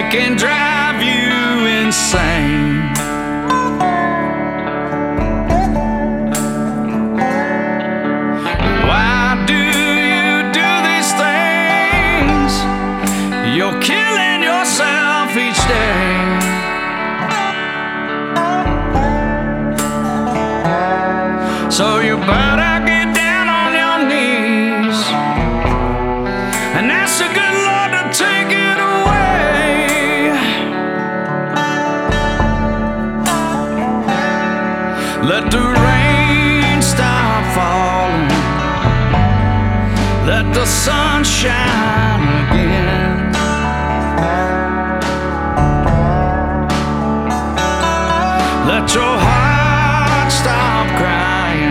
can drive you insane. Why do you do these things? You're killing yourself each day. So you better get down on your knees and ask the good Lord to take it away. Let the rain stop falling, let the sun shine again. Let your heart stop crying.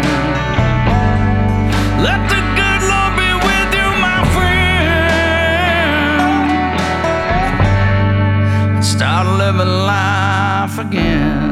Let the good Lord be with you, my friend. Start living life again.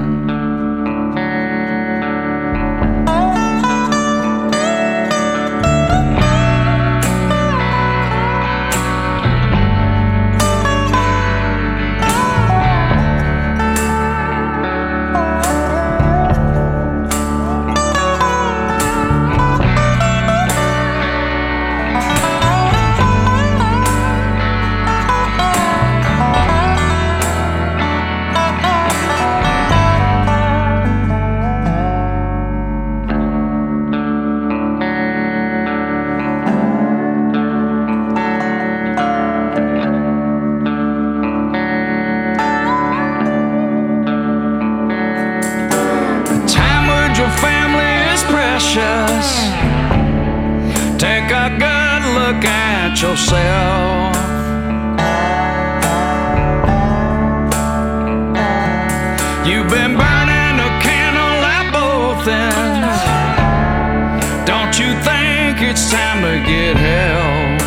Take a good look at yourself. You've been burning a candle at both ends. Don't you think it's time to get help?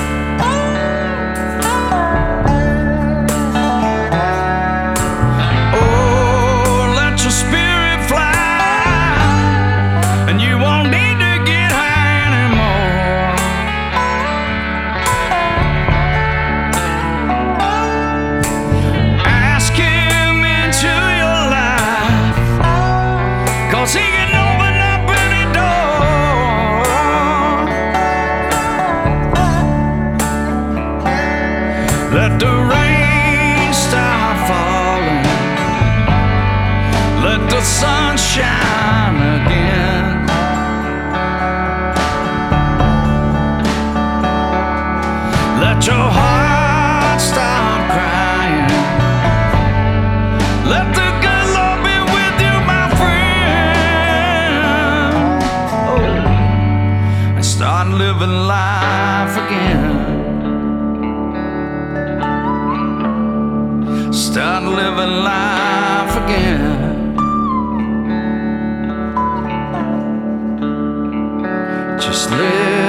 Oh, let your spirit fly, and you won't need to get high anymore. Ask him into your life, 'cause he can open up any door. Let the rain stop falling, let the sun shine again. Let your heart stop crying. Let the good Lord be with you, my friend. Oh, and start living life again. Start living life again. Just live.